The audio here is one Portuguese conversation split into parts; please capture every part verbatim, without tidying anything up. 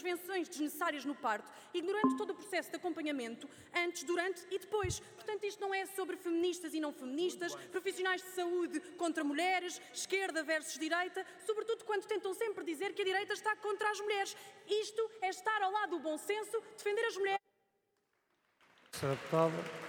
intervenções desnecessárias no parto, ignorando todo o processo de acompanhamento antes, durante e depois. Portanto, isto não é sobre feministas e não feministas, profissionais de saúde contra mulheres, esquerda versus direita, sobretudo quando tentam sempre dizer que a direita está contra as mulheres. Isto é estar ao lado do bom senso, defender as mulheres. senhora Deputada.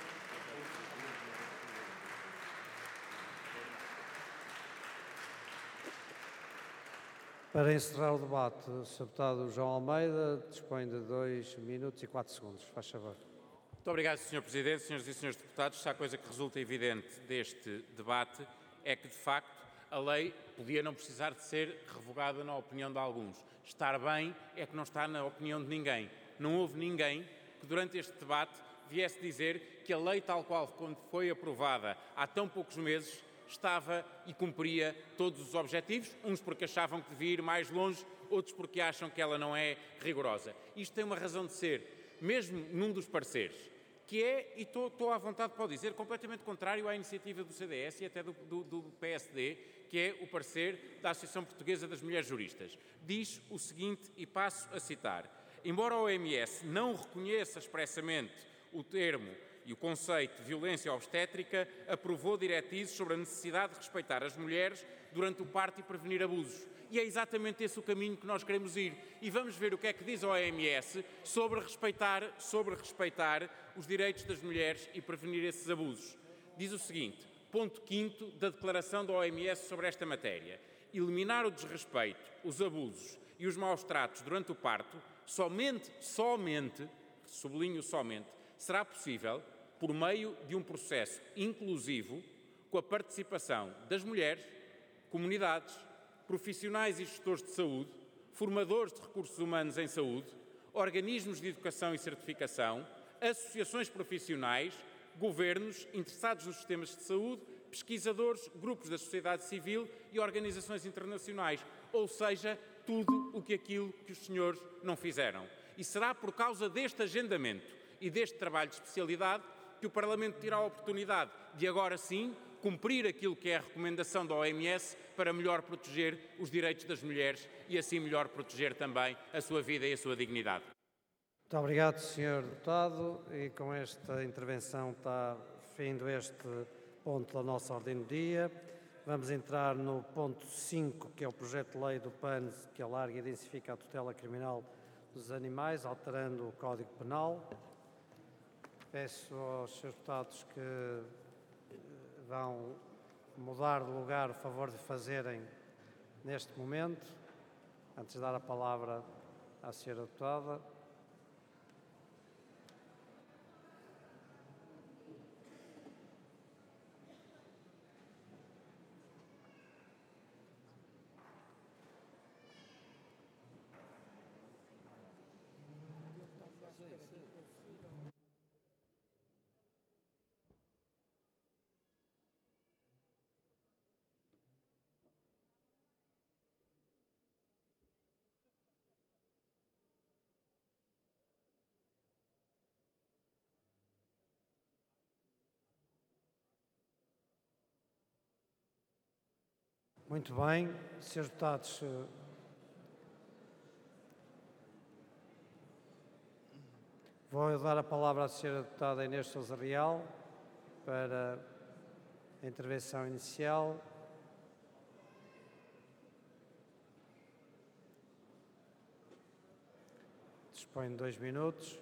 Para encerrar o debate, o senhor Deputado João Almeida dispõe de dois minutos e quatro segundos. Faz favor. Muito obrigado, senhor Presidente. Senhoras e senhores deputados, se há coisa que resulta evidente deste debate é que, de facto, a lei podia não precisar de ser revogada na opinião de alguns. Estar bem é que não está na opinião de ninguém. Não houve ninguém que, durante este debate, viesse dizer que a lei tal qual quando foi aprovada há tão poucos meses estava e cumpria todos os objetivos, uns porque achavam que devia ir mais longe, outros porque acham que ela não é rigorosa. Isto tem uma razão de ser, mesmo num dos pareceres, que é, e estou, estou à vontade para o dizer, completamente contrário à iniciativa do C D S e até do, do, do P S D, que é o parecer da Associação Portuguesa das Mulheres Juristas. Diz o seguinte, e passo a citar: embora a O M S não reconheça expressamente o termo e o conceito de violência obstétrica, aprovou diretrizes sobre a necessidade de respeitar as mulheres durante o parto e prevenir abusos. E é exatamente esse o caminho que nós queremos ir. E vamos ver o que é que diz a O M S sobre respeitar, sobre respeitar os direitos das mulheres e prevenir esses abusos. Diz o seguinte, ponto quinto da declaração da O M S sobre esta matéria: eliminar o desrespeito, os abusos e os maus-tratos durante o parto, somente, somente, sublinho somente, será possível por meio de um processo inclusivo com a participação das mulheres, comunidades, profissionais e gestores de saúde, formadores de recursos humanos em saúde, organismos de educação e certificação, associações profissionais, governos, interessados nos sistemas de saúde, pesquisadores, grupos da sociedade civil e organizações internacionais, ou seja, tudo o que aquilo que os senhores não fizeram. E será por causa deste agendamento e deste trabalho de especialidade que o Parlamento terá a oportunidade de, agora sim, cumprir aquilo que é a recomendação da O M S para melhor proteger os direitos das mulheres e assim melhor proteger também a sua vida e a sua dignidade. Muito obrigado, senhor Deputado. E com esta intervenção está findo este ponto da nossa ordem do dia. Vamos entrar no ponto cinco, que é o projeto de lei do P A N, que alarga e densifica a tutela criminal dos animais, alterando o Código Penal. Peço aos senhores deputados que vão mudar de lugar, o favor de fazerem neste momento, antes de dar a palavra à senhora deputada. Muito bem, senhores deputados, vou dar a palavra à senhora deputada Inês Sousa Real para a intervenção inicial. Dispõe de dois minutos.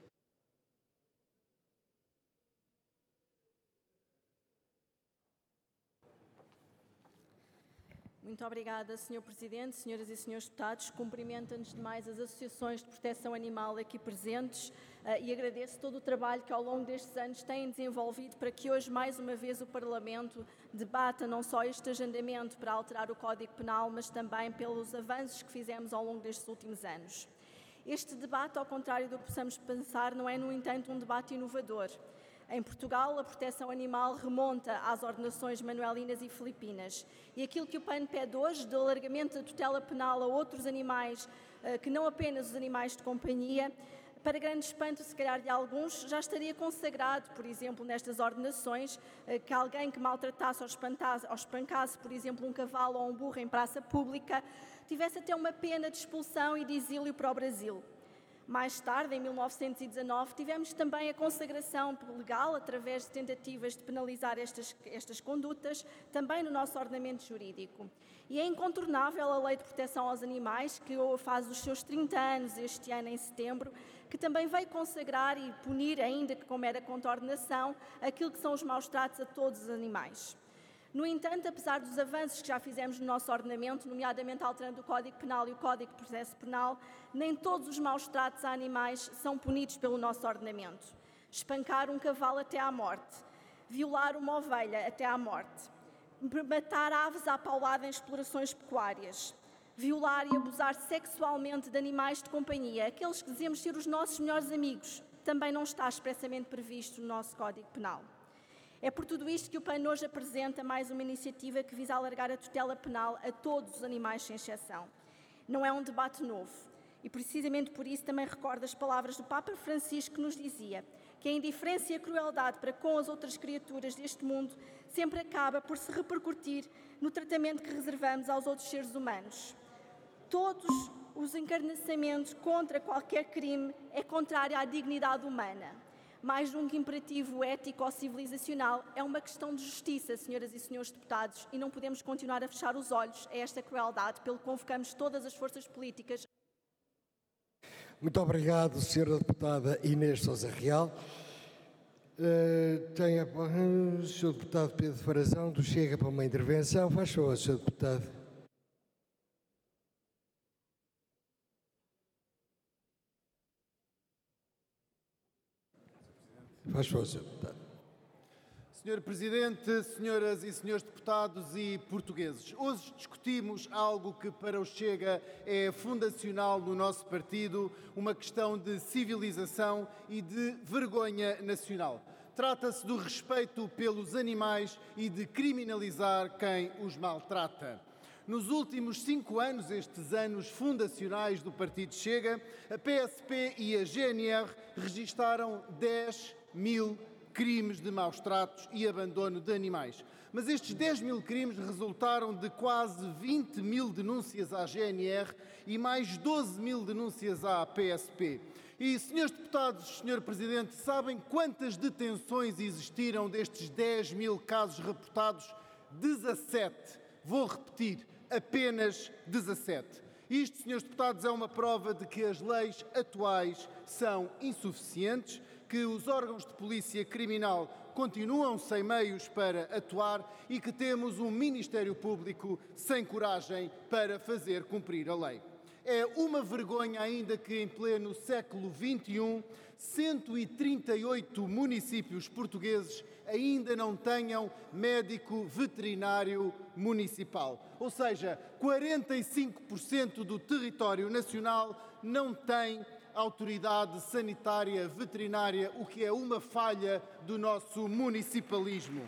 Muito obrigada, senhor Presidente, senhoras e senhores deputados. Cumprimento, antes de mais, as associações de proteção animal aqui presentes uh, e agradeço todo o trabalho que ao longo destes anos têm desenvolvido para que hoje, mais uma vez, o Parlamento debata não só este agendamento para alterar o Código Penal, mas também pelos avanços que fizemos ao longo destes últimos anos. Este debate, ao contrário do que possamos pensar, não é, no entanto, um debate inovador. Em Portugal, a proteção animal remonta às ordenações manuelinas e filipinas. E aquilo que o P A N pede hoje, do alargamento da tutela penal a outros animais, que não apenas os animais de companhia, para grande espanto, se calhar, de alguns, já estaria consagrado, por exemplo, nestas ordenações, que alguém que maltratasse ou espantasse, ou espancasse, por exemplo, um cavalo ou um burro em praça pública, tivesse até uma pena de expulsão e de exílio para o Brasil. Mais tarde, em mil novecentos e dezanove, tivemos também a consagração legal, através de tentativas de penalizar estas, estas condutas, também no nosso ordenamento jurídico. E é incontornável a Lei de Proteção aos Animais, que faz os seus trinta anos este ano, em setembro, que também veio consagrar e punir, ainda que com mera contornação, aquilo que são os maus-tratos a todos os animais. No entanto, apesar dos avanços que já fizemos no nosso ordenamento, nomeadamente alterando o Código Penal e o Código de Processo Penal, nem todos os maus-tratos a animais são punidos pelo nosso ordenamento. Espancar um cavalo até à morte, violar uma ovelha até à morte, matar aves à paulada em explorações pecuárias, violar e abusar sexualmente de animais de companhia, aqueles que dizemos ser os nossos melhores amigos, também não está expressamente previsto no nosso Código Penal. É por tudo isto que o PAN hoje apresenta mais uma iniciativa que visa alargar a tutela penal a todos os animais sem exceção. Não é um debate novo e precisamente por isso também recordo as palavras do Papa Francisco, que nos dizia que a indiferença e a crueldade para com as outras criaturas deste mundo sempre acaba por se repercutir no tratamento que reservamos aos outros seres humanos. Todos os encarniçamentos contra qualquer crime é contrário à dignidade humana. Mais do que imperativo ético ou civilizacional, é uma questão de justiça, senhoras e senhores deputados, e não podemos continuar a fechar os olhos a esta crueldade, pelo que convocamos todas as forças políticas. Muito obrigado, senhora deputada Inês Sousa Real. Uh, tem a o senhor deputado Pedro Frazão, do Chega, para uma intervenção. Faz favor, senhor deputado. Faz favor, senhor deputado. senhor Presidente, senhoras e senhores deputados e portugueses, hoje discutimos algo que para o Chega é fundacional no nosso partido, uma questão de civilização e de vergonha nacional. Trata-se do respeito pelos animais e de criminalizar quem os maltrata. Nos últimos cinco anos, estes anos fundacionais do Partido Chega, a P S P e a G N R registaram dez mil crimes de maus-tratos e abandono de animais. Mas estes dez mil crimes resultaram de quase vinte mil denúncias à G N R e mais doze mil denúncias à P S P. E, senhores deputados, senhor Presidente, sabem quantas detenções existiram destes dez mil casos reportados? dezassete. Vou repetir, apenas dezassete. Isto, senhores deputados, é uma prova de que as leis atuais são insuficientes, que os órgãos de polícia criminal continuam sem meios para atuar e que temos um Ministério Público sem coragem para fazer cumprir a lei. É uma vergonha ainda que em pleno século vinte e um, cento e trinta e oito municípios portugueses ainda não tenham médico veterinário municipal. Ou seja, quarenta e cinco por cento do território nacional não tem autoridade sanitária veterinária, o que é uma falha do nosso municipalismo.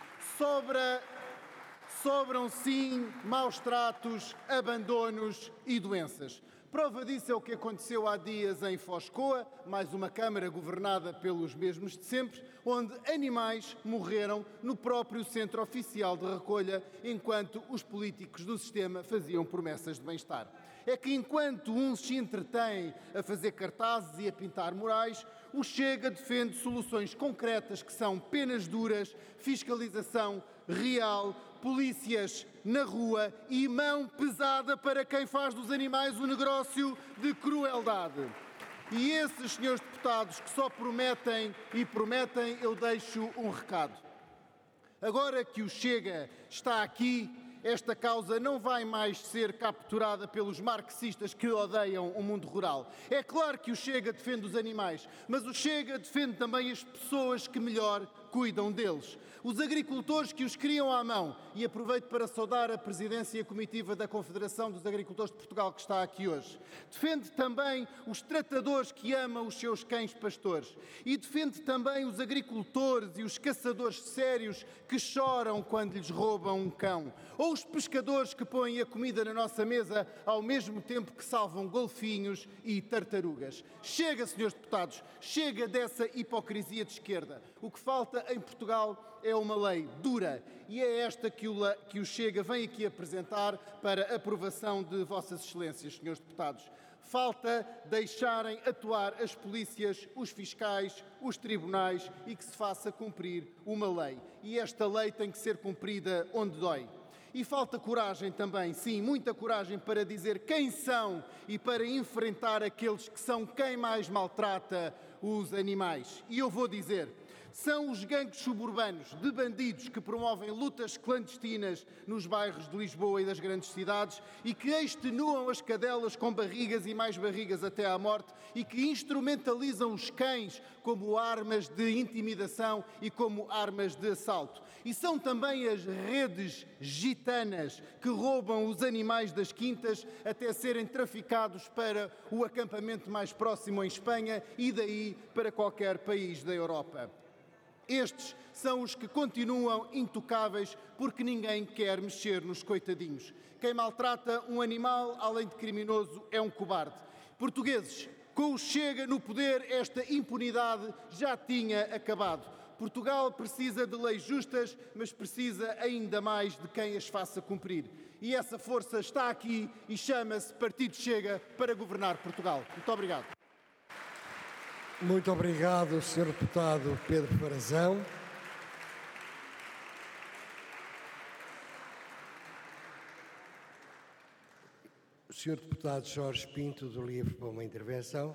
Sobra, sobram sim maus-tratos, abandonos e doenças. Prova disso é o que aconteceu há dias em Foscoa, mais uma Câmara governada pelos mesmos de sempre, onde animais morreram no próprio centro oficial de recolha, enquanto os políticos do sistema faziam promessas de bem-estar. É que enquanto uns se entretêm a fazer cartazes e a pintar murais, o Chega defende soluções concretas que são penas duras, fiscalização real, polícias na rua e mão pesada para quem faz dos animais um negócio de crueldade. E esses senhores deputados que só prometem e prometem, eu deixo um recado. Agora que o Chega está aqui, esta causa não vai mais ser capturada pelos marxistas que odeiam o mundo rural. É claro que o Chega defende os animais, mas o Chega defende também as pessoas que melhor cuidam deles. Os agricultores que os criam à mão, e aproveito para saudar a presidência e a comitiva da Confederação dos Agricultores de Portugal que está aqui hoje. Defende também os tratadores que amam os seus cães pastores. E defende também os agricultores e os caçadores sérios que choram quando lhes roubam um cão. Ou os pescadores que põem a comida na nossa mesa ao mesmo tempo que salvam golfinhos e tartarugas. Chega, senhores deputados, chega dessa hipocrisia de esquerda. O que falta falta em Portugal é uma lei dura e é esta que o, que o Chega vem aqui apresentar para aprovação de Vossas Excelências, senhores deputados. Falta deixarem atuar as polícias, os fiscais, os tribunais e que se faça cumprir uma lei. E esta lei tem que ser cumprida onde dói. E falta coragem também, sim, muita coragem para dizer quem são e para enfrentar aqueles que são quem mais maltrata os animais. E eu vou dizer, são os gangues suburbanos de bandidos que promovem lutas clandestinas nos bairros de Lisboa e das grandes cidades e que extenuam as cadelas com barrigas e mais barrigas até à morte e que instrumentalizam os cães como armas de intimidação e como armas de assalto. E são também as redes gitanas que roubam os animais das quintas até serem traficados para o acampamento mais próximo em Espanha e daí para qualquer país da Europa. Estes são os que continuam intocáveis porque ninguém quer mexer nos coitadinhos. Quem maltrata um animal, além de criminoso, é um cobarde. Portugueses, com o Chega no poder, esta impunidade já tinha acabado. Portugal precisa de leis justas, mas precisa ainda mais de quem as faça cumprir. E essa força está aqui e chama-se Partido Chega para governar Portugal. Muito obrigado. Muito obrigado, senhor Deputado Pedro Frazão. O senhor Deputado Jorge Pinto, do Livre, para uma intervenção.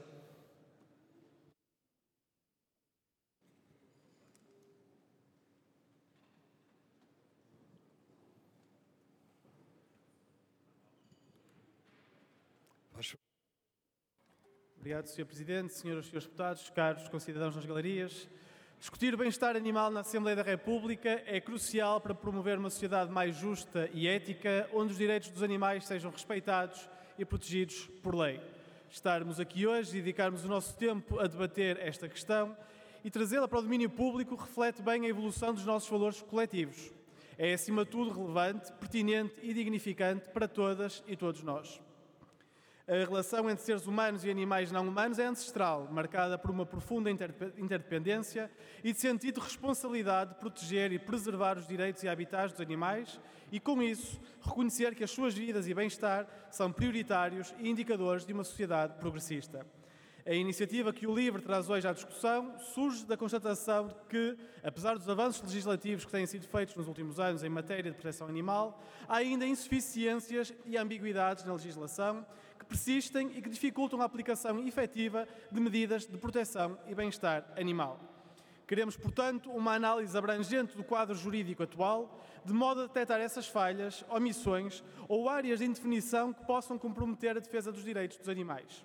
Obrigado, senhor Presidente, senhoras e senhores deputados, caros concidadãos nas galerias. Discutir o bem-estar animal na Assembleia da República é crucial para promover uma sociedade mais justa e ética, onde os direitos dos animais sejam respeitados e protegidos por lei. Estarmos aqui hoje e dedicarmos o nosso tempo a debater esta questão e trazê-la para o domínio público reflete bem a evolução dos nossos valores coletivos. É, acima de tudo, relevante, pertinente e dignificante para todas e todos nós. A relação entre seres humanos e animais não humanos é ancestral, marcada por uma profunda interdependência e de sentido de responsabilidade de proteger e preservar os direitos e habitats dos animais e, com isso, reconhecer que as suas vidas e bem-estar são prioritários e indicadores de uma sociedade progressista. A iniciativa que o LIVRE traz hoje à discussão surge da constatação de que, apesar dos avanços legislativos que têm sido feitos nos últimos anos em matéria de proteção animal, há ainda insuficiências e ambiguidades na legislação que persistem e que dificultam a aplicação efetiva de medidas de proteção e bem-estar animal. Queremos, portanto, uma análise abrangente do quadro jurídico atual, de modo a detectar essas falhas, omissões ou áreas de indefinição que possam comprometer a defesa dos direitos dos animais.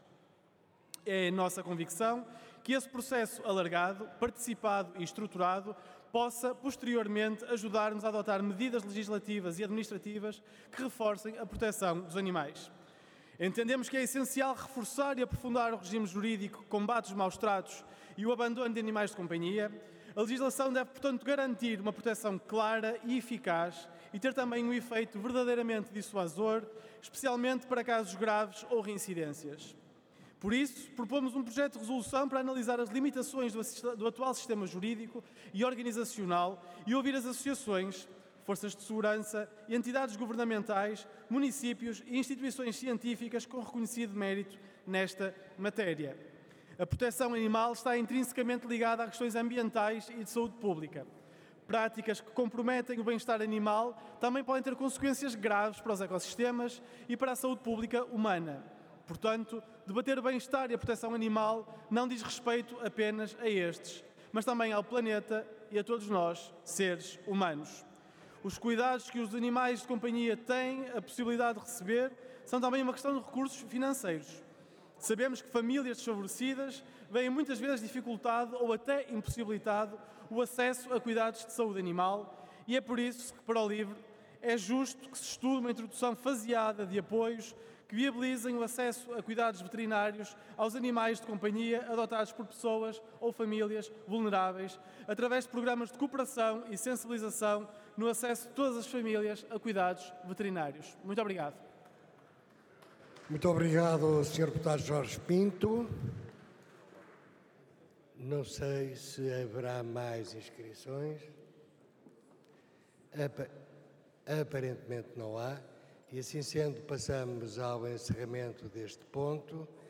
É a nossa convicção que esse processo alargado, participado e estruturado possa, posteriormente, ajudar-nos a adotar medidas legislativas e administrativas que reforcem a proteção dos animais. Entendemos que é essencial reforçar e aprofundar o regime jurídico que combate os maus-tratos e o abandono de animais de companhia. A legislação deve, portanto, garantir uma proteção clara e eficaz e ter também um efeito verdadeiramente dissuasor, especialmente para casos graves ou reincidências. Por isso, propomos um projeto de resolução para analisar as limitações do, do atual sistema jurídico e organizacional e ouvir as associações, forças de segurança e entidades governamentais, municípios e instituições científicas com reconhecido mérito nesta matéria. A proteção animal está intrinsecamente ligada a questões ambientais e de saúde pública. Práticas que comprometem o bem-estar animal também podem ter consequências graves para os ecossistemas e para a saúde pública humana. Portanto, debater o bem-estar e a proteção animal não diz respeito apenas a estes, mas também ao planeta e a todos nós, seres humanos. Os cuidados que os animais de companhia têm a possibilidade de receber são também uma questão de recursos financeiros. Sabemos que famílias desfavorecidas veem muitas vezes dificultado ou até impossibilitado o acesso a cuidados de saúde animal e é por isso que, para o LIVRE, é justo que se estude uma introdução faseada de apoios que viabilizem o acesso a cuidados veterinários aos animais de companhia adotados por pessoas ou famílias vulneráveis, através de programas de cooperação e sensibilização no acesso de todas as famílias a cuidados veterinários. Muito obrigado. Muito obrigado, senhor Deputado Jorge Pinto. Não sei se haverá mais inscrições. Apa- Aparentemente não há. E assim sendo, passamos ao encerramento deste ponto.